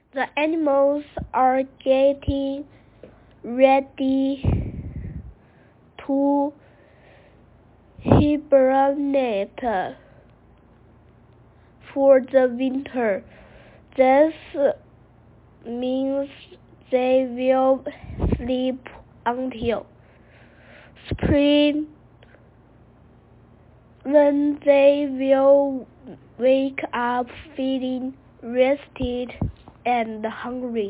The animals are getting ready to hibernate for the winter. This means they will sleep until spring, when they will wake up feeling rested and hungry.